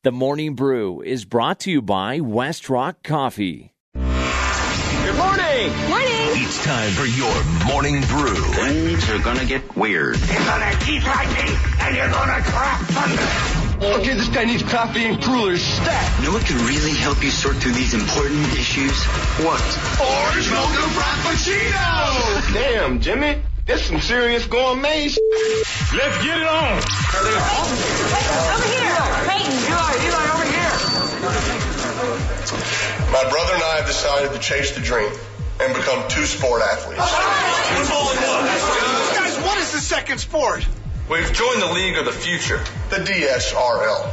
The Morning Brew is brought to you by West Rock Coffee. Good morning! Morning! It's time for your Morning Brew. Things are gonna get weird. You're gonna eat like me, and you're gonna crap thunder. Okay, this guy needs coffee and crullers stat. You know what could really help you sort through these important issues? What? Orange mocha frappuccino! Damn, Jimmy. This some serious gourmet shit. Let's get it on. Over here! Peyton! Eli, over here. My brother and I have decided to chase the dream and become two sport athletes. Guys, what is the second sport? We've joined the League of the Future, the DSRL.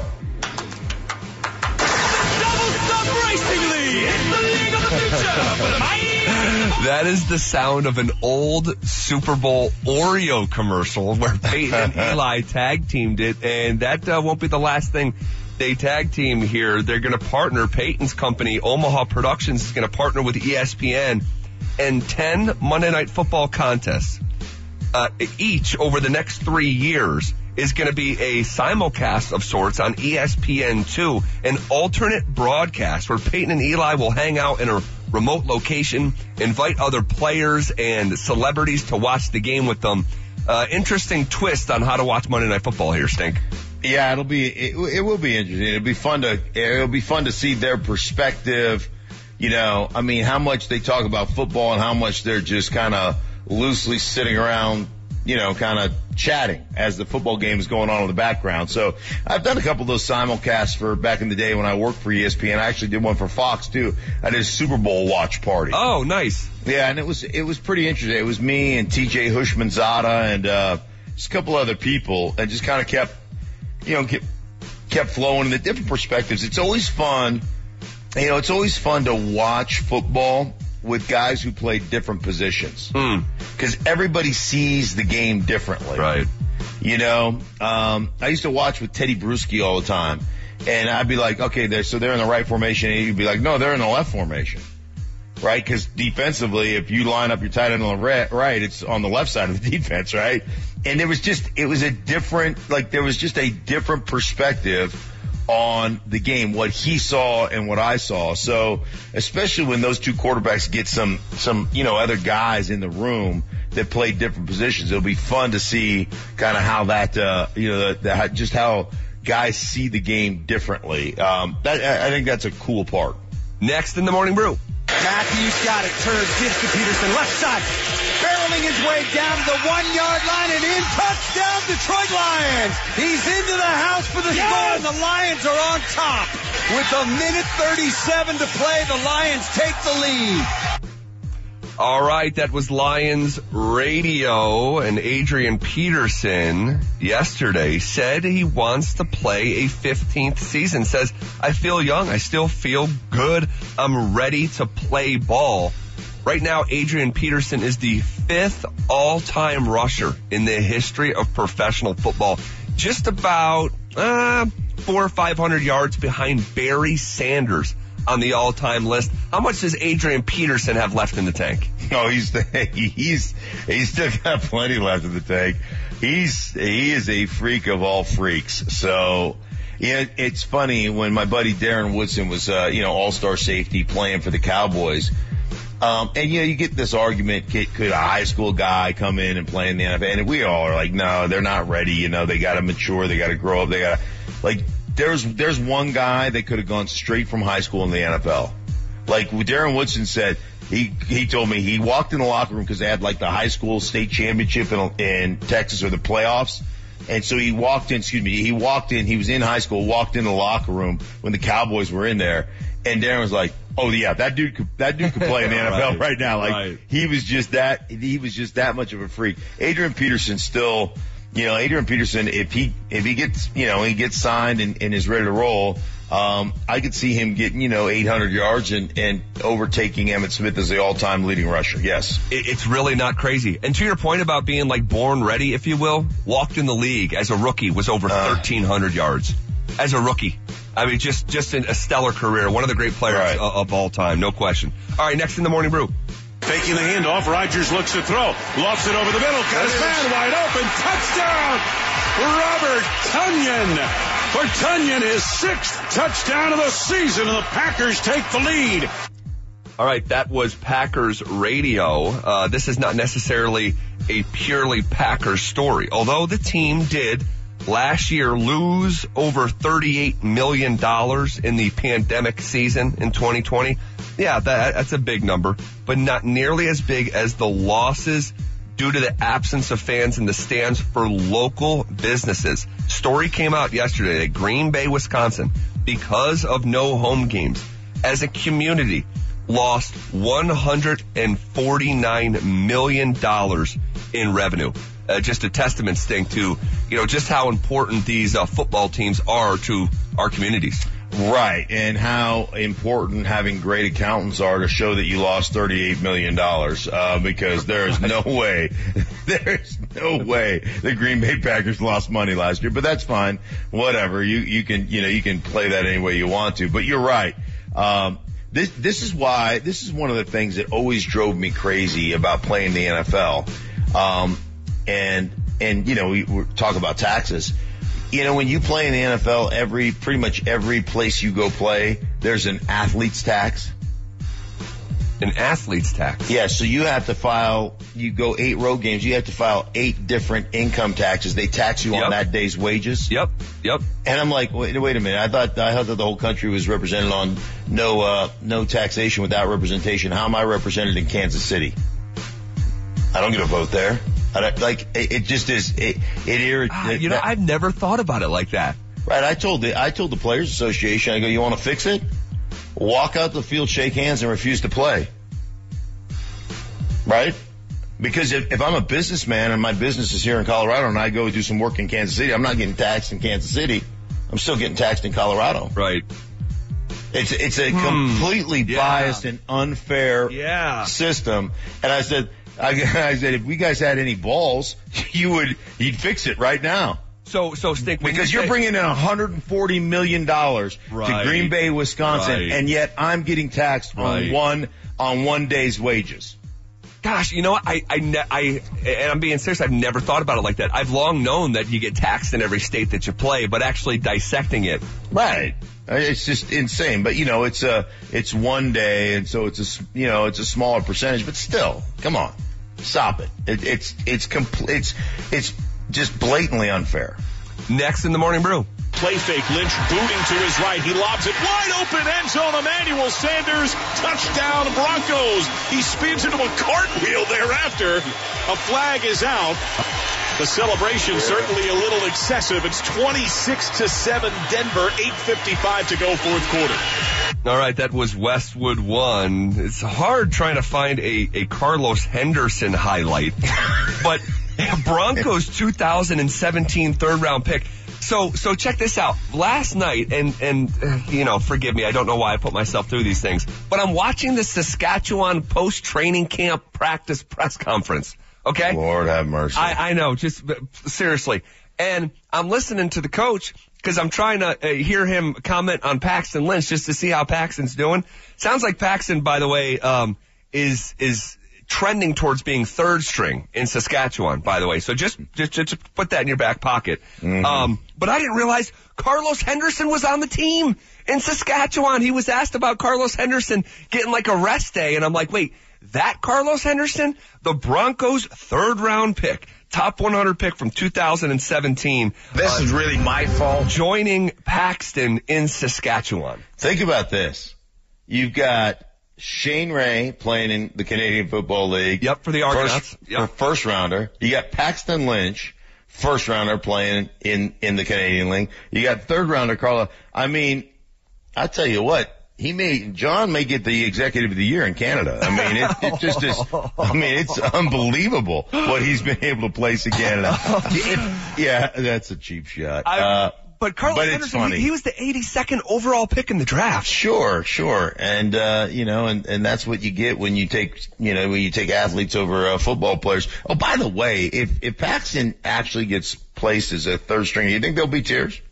Double Stop Racing League! It's the League of the Future for the mighty... That is the sound of an old Super Bowl Oreo commercial where Peyton and Eli tag teamed it, and that won't be the last thing they tag team here. They're going to partner. Peyton's company, Omaha Productions, is going to partner with ESPN, and 10 Monday Night Football contests, each over the next 3 years, is going to be a simulcast of sorts on ESPN2, an alternate broadcast where Peyton and Eli will hang out in a remote location, invite other players and celebrities to watch the game with them. Interesting twist on how to watch Monday Night Football here, Stink. Yeah, it will be interesting. It'll be fun to see their perspective. You know, I mean, how much they talk about football and how much they're just kind of loosely sitting around, you know, kind of chatting as the football game is going on in the background. So I've done a couple of those simulcasts for back in the day when I worked for ESPN. I actually did one for Fox too. I did a Super Bowl watch party. Oh, nice. Yeah, and it was pretty interesting. It was me and TJ Hushmanzada and just a couple other people, and just kind of kept flowing in the different perspectives. It's always fun. You know, it's always fun to watch football with guys who play different positions. Because everybody sees the game differently. Right. You know, I used to watch with Teddy Bruschi all the time. And I'd be like, okay, they're in the right formation. And he'd be like, no, they're in the left formation. Right? Because defensively, if you line up your tight end on the right, it's on the left side of the defense, right? And there was just a different perspective on the game, what he saw and what I saw. So, especially when those two quarterbacks get some, other guys in the room that play different positions, it'll be fun to see kind of how that, just how guys see the game differently. I think that's a cool part. Next in the Morning Brew. Matthews got it, turns, gives to Peterson, left side, barreling his way down to the 1 yard line and in, touchdown Detroit Lions. He's into the house for the score, and the Lions are on top. With a minute 37 to play, the Lions take the lead. All right, that was Lions radio, and Adrian Peterson yesterday said he wants to play a 15th season. Says, I feel young, I still feel good, I'm ready to play ball. Right now, Adrian Peterson is the 5th all-time rusher in the history of professional football. Just about 400 or 500 yards behind Barry Sanders on the all-time list. How much does Adrian Peterson have left in the tank? Oh, he's still got plenty left in the tank. He is a freak of all freaks. So, yeah, it's funny when my buddy Darren Woodson was, all-star safety playing for the Cowboys. You get this argument, could a high school guy come in and play in the NFL? And we all are like, no, they're not ready. They got to mature. They got to grow up. They got to, there's one guy that could have gone straight from high school in the NFL. Like Darren Woodson said, he told me he walked in the locker room because they had like the high school state championship in Texas or the playoffs. And so he walked in, he was in high school, walked in the locker room when the Cowboys were in there. And Darren was like, oh yeah, that dude could play in the NFL right now. Like he was just that much of a freak. Adrian Peterson still, if he gets signed and is ready to roll, I could see him getting, 800 yards and overtaking Emmitt Smith as the all-time leading rusher. Yes. It's really not crazy. And to your point about being like born ready, if you will, walked in the league as a rookie, was over 1,300 yards as a rookie. I mean, just a stellar career. One of the great players of all time. No question. All right. Next in the Morning Brew. Faking the handoff. Rodgers looks to throw. Lofts it over the middle. Got his man wide open. Touchdown. Robert Tonyan. for Tunyon, his 6th touchdown of the season, and the Packers take the lead. All right, that was Packers radio. This is not necessarily a purely Packers story, although the team did last year lose over $38 million in the pandemic season in 2020. Yeah, that's a big number, but not nearly as big as the losses due to the absence of fans in the stands for local businesses. Story came out yesterday that Green Bay, Wisconsin, because of no home games, as a community, lost $149 million in revenue. Just a testament, Sting, to, just how important these football teams are to our communities. Right, and how important having great accountants are to show that you lost $38 million, because there's no way the Green Bay Packers lost money last year, but that's fine. Whatever. You can play that any way you want to, but you're right. This is one of the things that always drove me crazy about playing the NFL. And we talk about taxes. When you play in the NFL, pretty much every place you go play, there's an athlete's tax. An athlete's tax? Yeah, so you have to file, you go 8 road games, you have to file 8 different income taxes. They tax you on that day's wages. Yep. And I'm like, wait a minute. I thought that the whole country was represented on no taxation without representation. How am I represented in Kansas City? I don't get a vote there. It just is, it irritates. I've never thought about it like that. Right. I told the Players Association, I go, you want to fix it? Walk out the field, shake hands, and refuse to play. Right? Because if I'm a businessman and my business is here in Colorado and I go do some work in Kansas City, I'm not getting taxed in Kansas City. I'm still getting taxed in Colorado. Right. It's a completely biased and unfair system. And I said, if we guys had any balls, you'd fix it right now. So Stink, because you're bringing in $140 million to Green Bay, Wisconsin, and yet I'm getting taxed on one day's wages. Gosh, and I'm being serious, I've never thought about it like that. I've long known that you get taxed in every state that you play, but actually dissecting it. Right. It's just insane. But, it's one day, and so it's a smaller percentage, but still, come on, stop it. It's just blatantly unfair. Next in the Morning Brew. Play fake, Lynch booting to his right. He lobs it wide open, end zone. Emmanuel Sanders, touchdown Broncos. He spins into a cartwheel thereafter. A flag is out. The celebration certainly a little excessive. It's 26-7 Denver, 8:55 to go fourth quarter. All right, that was Westwood 1. It's hard trying to find a Carlos Henderson highlight, but Broncos 2017 third-round pick. So check this out. Last night, and forgive me, I don't know why I put myself through these things, but I'm watching the Saskatchewan post-training camp practice press conference. Okay? Lord have mercy. I know, just seriously. And I'm listening to the coach because I'm trying to hear him comment on Paxton Lynch just to see how Paxton's doing. Sounds like Paxton, by the way, is trending towards being third string in Saskatchewan, by the way. So just put that in your back pocket. Mm-hmm. But I didn't realize Carlos Henderson was on the team in Saskatchewan. He was asked about Carlos Henderson getting like a rest day, and I'm like, wait, that Carlos Henderson, the Broncos' third-round pick, top 100 pick from 2017. This is really my fault. Joining Paxton in Saskatchewan. Think about this. You've got Shane Ray playing in the Canadian Football League. Yep, for the Argonauts. First rounder. You got Paxton Lynch, first rounder, playing in the Canadian League. You got third rounder Carlos. I mean, I tell you what. John may get the Executive of the Year in Canada. I mean, it just is, it's unbelievable what he's been able to place in Canada. That's a cheap shot. But Carlos Henderson, he was the 82nd overall pick in the draft. Sure. And, and that's what you get when you take athletes over football players. Oh, by the way, if Paxton actually gets placed as a third stringer, you think there'll be tears?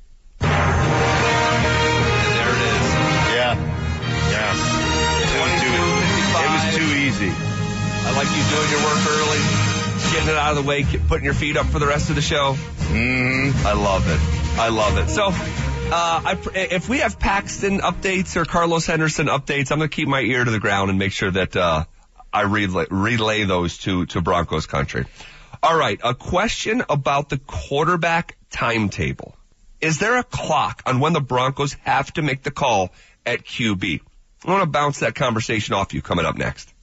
I like you doing your work early, getting it out of the way, putting your feet up for the rest of the show. Mm-hmm. I love it. So If we have Paxton updates or Carlos Henderson updates, I'm going to keep my ear to the ground and make sure that I relay those to Broncos country. All right, a question about the quarterback timetable. Is there a clock on when the Broncos have to make the call at QB? I want to bounce that conversation off you coming up next.